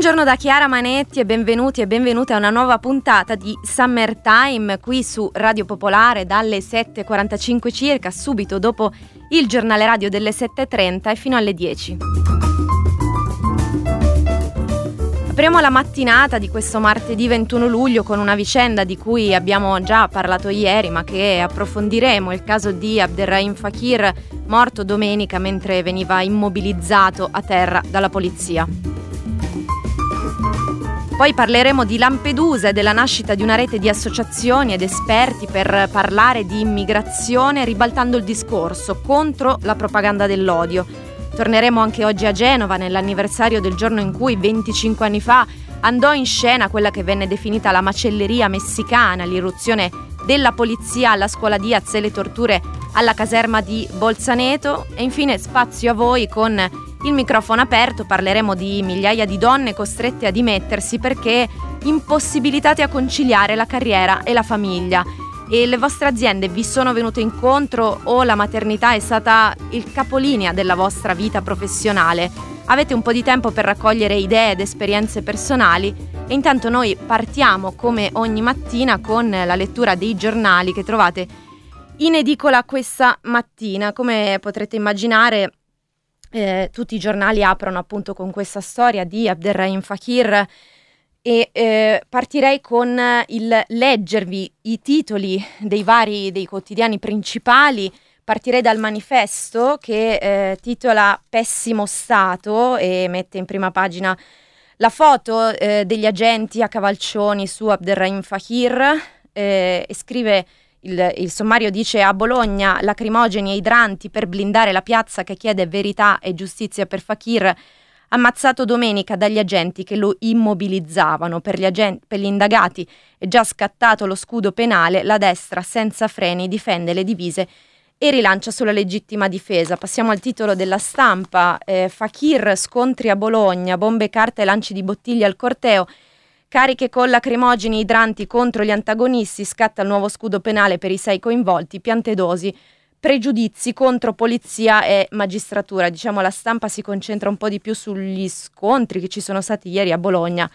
Buongiorno da Chiara Manetti e benvenuti e benvenute a una nuova puntata di Summertime qui su Radio Popolare dalle 7.45 circa, subito dopo il giornale radio delle 7.30 e fino alle 10. Apriamo la mattinata di questo martedì 21 luglio con una vicenda di cui abbiamo già parlato ieri ma che approfondiremo, il caso di Abderrahim Fakir, morto domenica mentre veniva immobilizzato a terra dalla polizia. Poi parleremo di Lampedusa e della nascita di una rete di associazioni ed esperti per parlare di immigrazione, ribaltando il discorso contro la propaganda dell'odio. Torneremo anche oggi a Genova, nell'anniversario del giorno in cui 25 anni fa andò in scena quella che venne definita la macelleria messicana, l'irruzione della polizia alla scuola Diaz e le torture alla caserma di Bolzaneto. E infine spazio a voi con il microfono aperto, parleremo di migliaia di donne costrette a dimettersi perché impossibilitate a conciliare la carriera e la famiglia. E le vostre aziende vi sono venute incontro o la maternità è stata il capolinea della vostra vita professionale? Avete un po' di tempo per raccogliere idee ed esperienze personali e intanto noi partiamo come ogni mattina con la lettura dei giornali che trovate in edicola questa mattina. Come potrete immaginare, tutti i giornali aprono appunto con questa storia di Abderrahim Fakir e partirei con il leggervi i titoli dei quotidiani principali. Partirei dal Manifesto che titola Pessimo Stato e mette in prima pagina la foto degli agenti a cavalcioni su Abderrahim Fakir e scrive il sommario dice: a Bologna lacrimogeni e idranti per blindare la piazza che chiede verità e giustizia per Fakir, ammazzato domenica dagli agenti che lo immobilizzavano. Per gli indagati è già scattato lo scudo penale, la destra senza freni difende le divise e rilancia sulla legittima difesa. Passiamo al titolo della Stampa, Fakir scontri a Bologna, bombe, carta e lanci di bottiglie al corteo. Cariche con lacrimogeni idranti contro gli antagonisti, scatta il nuovo scudo penale per i 6 coinvolti, Piantedosi, pregiudizi contro polizia e magistratura. Diciamo la Stampa si concentra un po' di più sugli scontri che ci sono stati ieri a Bologna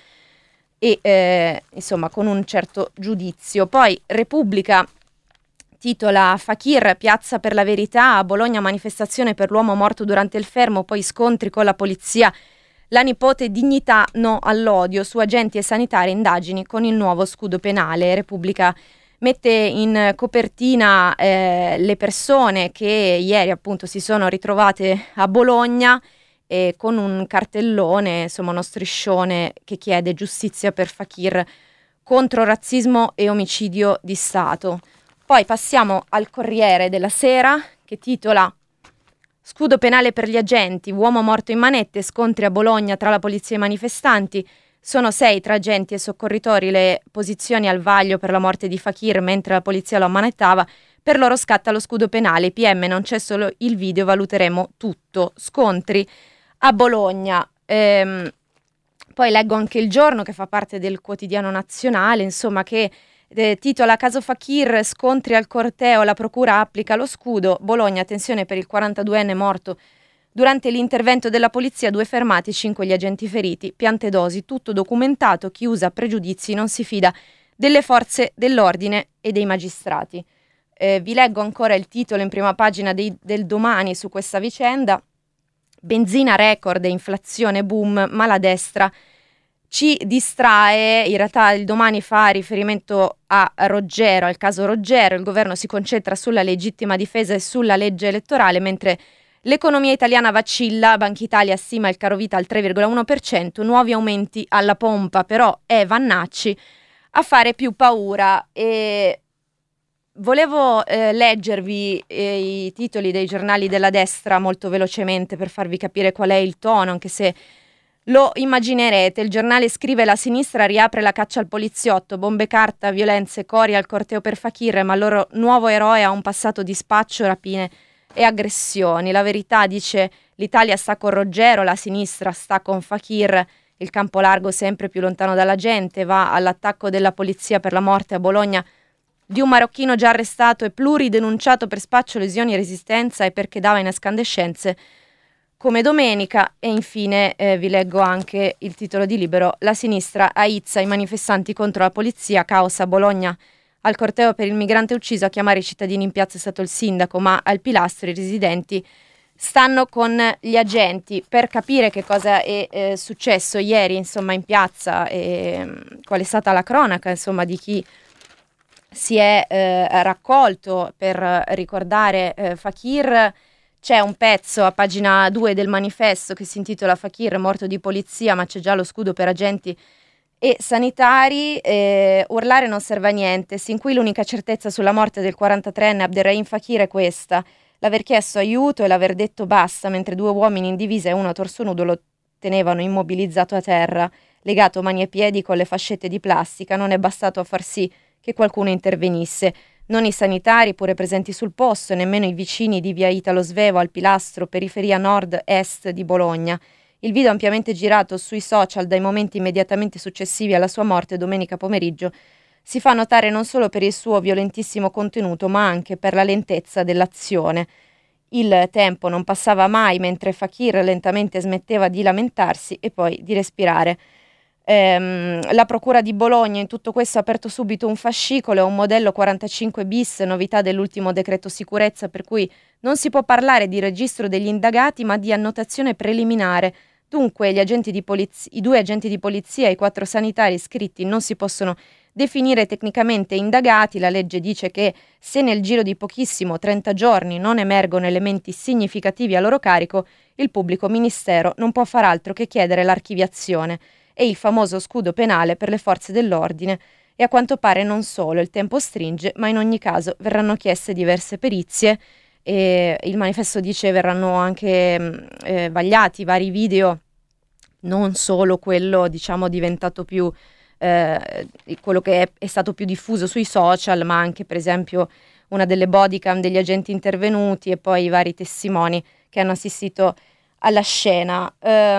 e insomma con un certo giudizio. Poi Repubblica titola Fakir, piazza per la verità, a Bologna manifestazione per l'uomo morto durante il fermo, poi scontri con la polizia. La nipote dignità no all'odio, su agenti e sanitari indagini con il nuovo scudo penale. Repubblica mette in copertina le persone che ieri appunto si sono ritrovate a Bologna con un cartellone, insomma uno striscione che chiede giustizia per Fakir contro razzismo e omicidio di Stato. Poi passiamo al Corriere della Sera che titola Scudo penale per gli agenti, uomo morto in manette, scontri a Bologna tra la polizia e i manifestanti. Sono 6 tra agenti e soccorritori le posizioni al vaglio per la morte di Fakir mentre la polizia lo ammanettava. Per loro scatta lo scudo penale. PM non c'è solo il video, valuteremo tutto. Scontri a Bologna. Poi leggo anche Il Giorno che fa parte del quotidiano nazionale, insomma che titola Caso Fakir, scontri al corteo, la procura applica lo scudo. Bologna, tensione per il 42enne morto durante l'intervento della polizia, 2 fermati, 5 gli agenti feriti. Piantedosi, tutto documentato, chi usa pregiudizi non si fida delle forze dell'ordine e dei magistrati. Vi leggo ancora il titolo in prima pagina del Domani su questa vicenda. Benzina record e inflazione boom, ma la destra ci distrae. In realtà il Domani fa riferimento a Roggero, al caso Roggero. Il governo si concentra sulla legittima difesa e sulla legge elettorale, mentre l'economia italiana vacilla. Banca Italia stima il carovita al 3,1%, nuovi aumenti alla pompa, però è Vannacci a fare più paura. E volevo leggervi i titoli dei giornali della destra molto velocemente per farvi capire qual è il tono, anche se lo immaginerete. Il Giornale scrive: la sinistra riapre la caccia al poliziotto, bombe, carta, violenze, cori al corteo per Fakir, ma il loro nuovo eroe ha un passato di spaccio, rapine e aggressioni. La Verità dice: l'Italia sta con Roggero, la sinistra sta con Fakir, il campo largo sempre più lontano dalla gente, va all'attacco della polizia per la morte a Bologna di un marocchino già arrestato e pluridenunciato per spaccio, lesioni e resistenza e perché dava in escandescenze come domenica. E infine vi leggo anche il titolo di Libero: la sinistra aizza i manifestanti contro la polizia, caos a Bologna. Al corteo per il migrante ucciso, a chiamare i cittadini in piazza è stato il sindaco, ma al Pilastro i residenti stanno con gli agenti. Per capire che cosa è successo ieri, insomma, in piazza, e qual è stata la cronaca, insomma, di chi si è raccolto per ricordare Fakir, c'è un pezzo a pagina 2 del manifesto che si intitola "Fakir morto di polizia, ma c'è già lo scudo per agenti e sanitari". Urlare non serve a niente, sin qui l'unica certezza sulla morte del 43enne Abderrahim Fakir è questa: l'aver chiesto aiuto e l'aver detto basta, mentre due uomini in divisa e uno a torso nudo lo tenevano immobilizzato a terra, legato mani e piedi con le fascette di plastica. Non è bastato a far sì che qualcuno intervenisse. Non i sanitari, pure presenti sul posto, e nemmeno i vicini di via Italo Svevo al Pilastro, periferia nord-est di Bologna. Il video ampiamente girato sui social dai momenti immediatamente successivi alla sua morte domenica pomeriggio si fa notare non solo per il suo violentissimo contenuto, ma anche per la lentezza dell'azione. Il tempo non passava mai mentre Fakir lentamente smetteva di lamentarsi e poi di respirare. La Procura di Bologna in tutto questo ha aperto subito un fascicolo, un modello 45 bis, novità dell'ultimo decreto sicurezza, per cui non si può parlare di registro degli indagati ma di annotazione preliminare. Dunque i due agenti di polizia e i 4 sanitari iscritti non si possono definire tecnicamente indagati. La legge dice che se nel giro di pochissimo 30 giorni non emergono elementi significativi a loro carico, il pubblico ministero non può far altro che chiedere l'archiviazione e il famoso scudo penale per le forze dell'ordine. E a quanto pare non solo, il tempo stringe, ma in ogni caso verranno chieste diverse perizie e il manifesto dice verranno anche vagliati vari video, non solo quello diciamo diventato più quello che è stato più diffuso sui social, ma anche per esempio una delle bodycam degli agenti intervenuti e poi i vari testimoni che hanno assistito alla scena.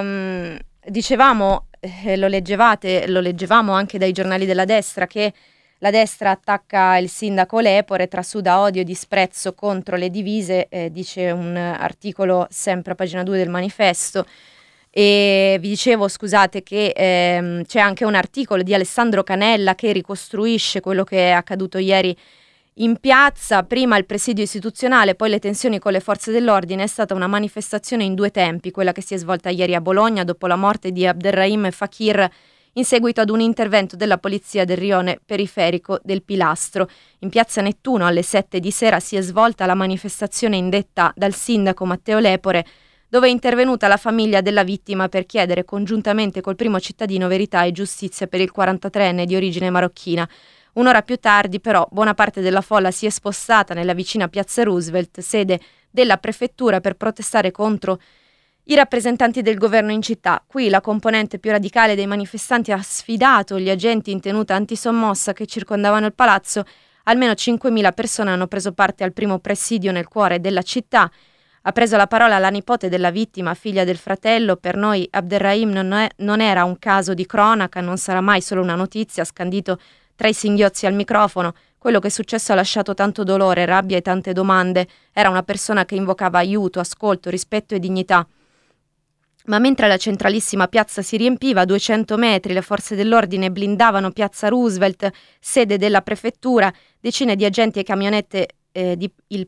Dicevamo, lo leggevamo anche dai giornali della destra, che la destra attacca il sindaco Lepore, trasuda odio e disprezzo contro le divise, dice un articolo sempre a pagina 2 del manifesto. E vi dicevo, scusate, che c'è anche un articolo di Alessandro Canella che ricostruisce quello che è accaduto ieri in piazza. Prima il presidio istituzionale, poi le tensioni con le forze dell'ordine. È stata una manifestazione in 2 tempi, quella che si è svolta ieri a Bologna dopo la morte di Abderrahim Fakir, in seguito ad un intervento della polizia del rione periferico del Pilastro. In piazza Nettuno alle 7 di sera si è svolta la manifestazione indetta dal sindaco Matteo Lepore, dove è intervenuta la famiglia della vittima per chiedere congiuntamente col primo cittadino verità e giustizia per il 43enne di origine marocchina. Un'ora più tardi, però, buona parte della folla si è spostata nella vicina piazza Roosevelt, sede della prefettura, per protestare contro i rappresentanti del governo in città. Qui la componente più radicale dei manifestanti ha sfidato gli agenti in tenuta antisommossa che circondavano il palazzo. Almeno 5.000 persone hanno preso parte al primo presidio nel cuore della città. Ha preso la parola la nipote della vittima, figlia del fratello. Per noi Abderrahim non era un caso di cronaca, non sarà mai solo una notizia, ha scandito tra i singhiozzi al microfono. Quello che è successo ha lasciato tanto dolore, rabbia e tante domande. Era una persona che invocava aiuto, ascolto, rispetto e dignità. Ma mentre la centralissima piazza si riempiva, a 200 metri le forze dell'ordine blindavano piazza Roosevelt, sede della prefettura. Decine di agenti e camionette il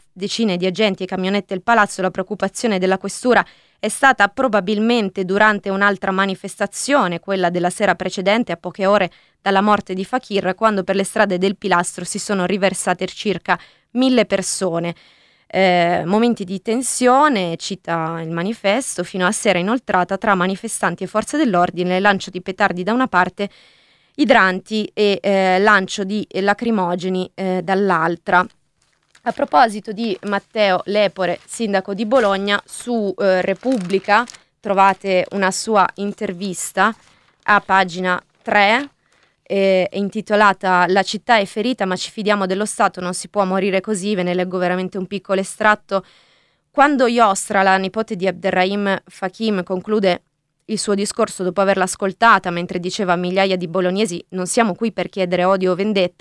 palazzo. La preoccupazione della questura è stata probabilmente durante un'altra manifestazione, quella della sera precedente, a poche ore dalla morte di Fakir, quando per le strade del Pilastro si sono riversate circa 1.000 persone. Momenti di tensione, cita il manifesto, fino a sera inoltrata tra manifestanti e forze dell'ordine, lancio di petardi da una parte, idranti e lancio di lacrimogeni dall'altra. A proposito di Matteo Lepore, sindaco di Bologna, su Repubblica trovate una sua intervista a pagina 3, intitolata "La città è ferita ma ci fidiamo dello Stato, non si può morire così". Ve ne leggo veramente un piccolo estratto. Quando Iostra, la nipote di Abderrahim Fakir, conclude il suo discorso dopo averla ascoltata mentre diceva a migliaia di bolognesi "non siamo qui per chiedere odio o vendetta",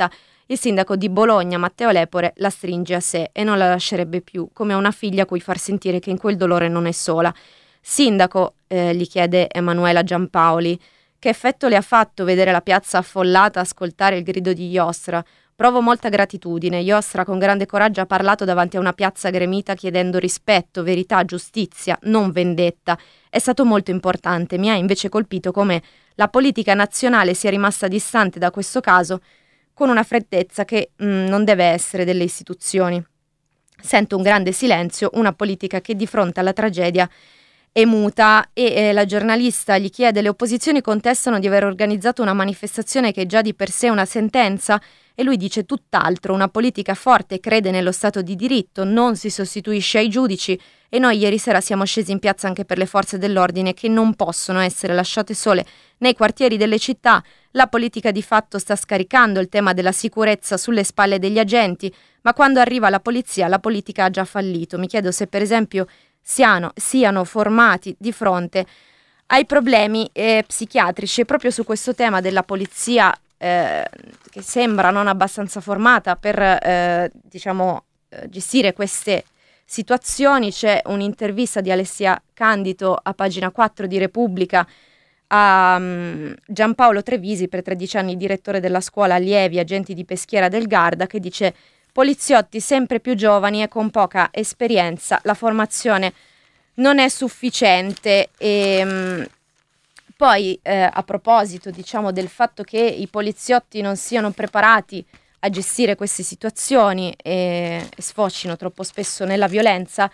il sindaco di Bologna, Matteo Lepore, la stringe a sé e non la lascerebbe più, come una figlia a cui far sentire che in quel dolore non è sola. Sindaco, gli chiede Emanuela Giampaoli, che effetto le ha fatto vedere la piazza affollata, ascoltare il grido di Iostra? Provo molta gratitudine. Iostra con grande coraggio ha parlato davanti a una piazza gremita chiedendo rispetto, verità, giustizia, non vendetta. È stato molto importante. Mi ha invece colpito come la politica nazionale sia rimasta distante da questo caso con una freddezza che non deve essere delle istituzioni. Sento un grande silenzio, una politica che di fronte alla tragedia è muta e la giornalista gli chiede: le opposizioni contestano di aver organizzato una manifestazione che è già di per sé una sentenza, e lui dice tutt'altro, una politica forte crede nello Stato di diritto, non si sostituisce ai giudici e noi ieri sera siamo scesi in piazza anche per le forze dell'ordine che non possono essere lasciate sole nei quartieri delle città. La politica di fatto sta scaricando il tema della sicurezza sulle spalle degli agenti, ma quando arriva la polizia la politica ha già fallito. Mi chiedo se per esempio siano formati di fronte ai problemi psichiatrici. E proprio su questo tema della polizia che sembra non abbastanza formata per gestire queste situazioni, c'è un'intervista di Alessia Candido a pagina 4 di Repubblica a Giampaolo Trevisi, per 13 anni direttore della scuola allievi agenti di Peschiera del Garda, che dice: poliziotti sempre più giovani e con poca esperienza, la formazione non è sufficiente. E poi a proposito del fatto che i poliziotti non siano preparati a gestire queste situazioni e sfocino troppo spesso nella violenza,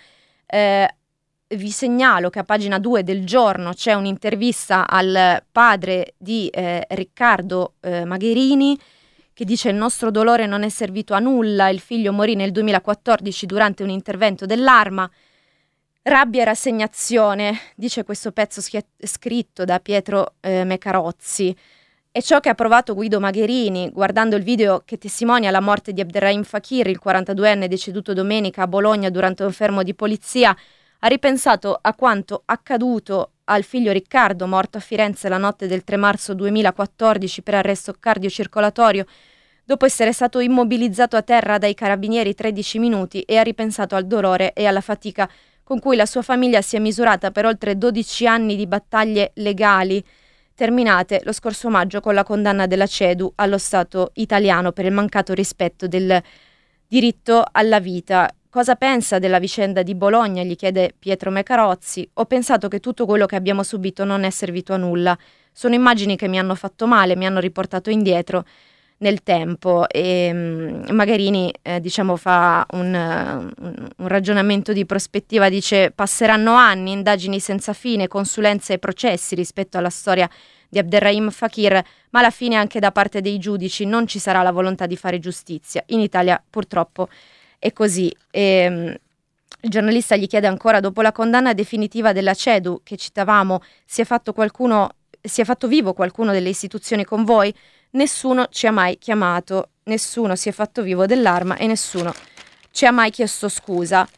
vi segnalo che a pagina 2 del Giorno c'è un'intervista al padre di Riccardo Magherini, che dice: il nostro dolore non è servito a nulla, il figlio morì nel 2014 durante un intervento dell'Arma. Rabbia e rassegnazione, dice questo pezzo scritto da Pietro Mecarozzi. È ciò che ha provato Guido Magherini guardando il video che testimonia la morte di Abderrahim Fakir, il 42enne deceduto domenica a Bologna durante un fermo di polizia. Ha ripensato a quanto accaduto al figlio Riccardo, morto a Firenze la notte del 3 marzo 2014 per arresto cardiocircolatorio, dopo essere stato immobilizzato a terra dai carabinieri 13 minuti, e ha ripensato al dolore e alla fatica con cui la sua famiglia si è misurata per oltre 12 anni di battaglie legali, terminate lo scorso maggio con la condanna della CEDU allo Stato italiano per il mancato rispetto del diritto alla vita. Cosa pensa della vicenda di Bologna? Gli chiede Pietro Mecarozzi. Ho pensato che tutto quello che abbiamo subito non è servito a nulla. Sono immagini che mi hanno fatto male, mi hanno riportato indietro nel tempo. E Magherini fa un ragionamento di prospettiva, dice: passeranno anni, indagini senza fine, consulenze e processi rispetto alla storia di Abderrahim Fakir, ma alla fine anche da parte dei giudici non ci sarà la volontà di fare giustizia. In Italia purtroppo è così. Il giornalista gli chiede ancora: dopo la condanna definitiva della CEDU che citavamo, si è fatto vivo qualcuno delle istituzioni con voi? Nessuno ci ha mai chiamato, nessuno si è fatto vivo dell'Arma e nessuno ci ha mai chiesto scusa.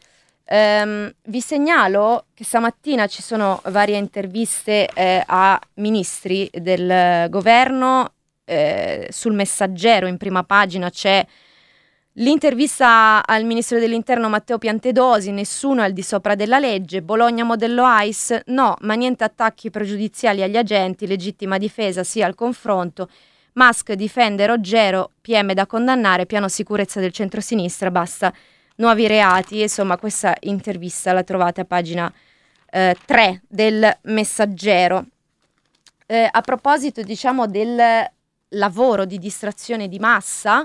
Vi segnalo che stamattina ci sono varie interviste a ministri del governo. Sul Messaggero in prima pagina c'è l'intervista al ministro dell'Interno Matteo Piantedosi: nessuno è al di sopra della legge, Bologna modello ICE, no, ma niente attacchi pregiudiziali agli agenti, legittima difesa sia al confronto. Musk difende Roggero, PM da condannare, piano sicurezza del centrosinistra, basta nuovi reati. Insomma, questa intervista la trovate a pagina 3 del Messaggero. A proposito, del lavoro di distrazione di massa,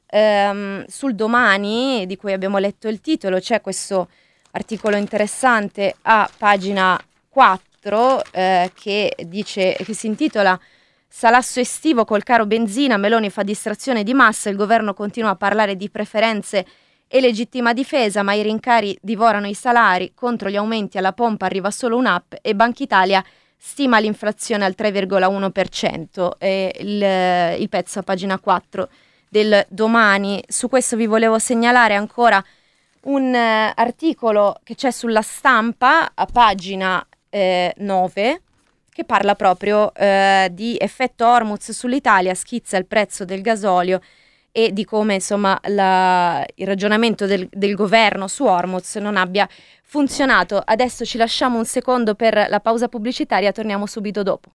sul Domani, di cui abbiamo letto il titolo, c'è questo articolo interessante a pagina 4 che si intitola Salasso estivo col caro benzina, Meloni fa distrazione di massa, il governo continua a parlare di preferenze e legittima difesa, ma i rincari divorano i salari, contro gli aumenti alla pompa arriva solo un'app e Banca Italia stima l'inflazione al 3,1%. Il pezzo a pagina 4 del Domani. Su questo vi volevo segnalare ancora un articolo che c'è sulla Stampa a pagina 9, che parla proprio di effetto Hormuz sull'Italia, schizza il prezzo del gasolio e di come insomma il ragionamento del governo su Hormuz non abbia funzionato. Adesso ci lasciamo un secondo per la pausa pubblicitaria, torniamo subito dopo.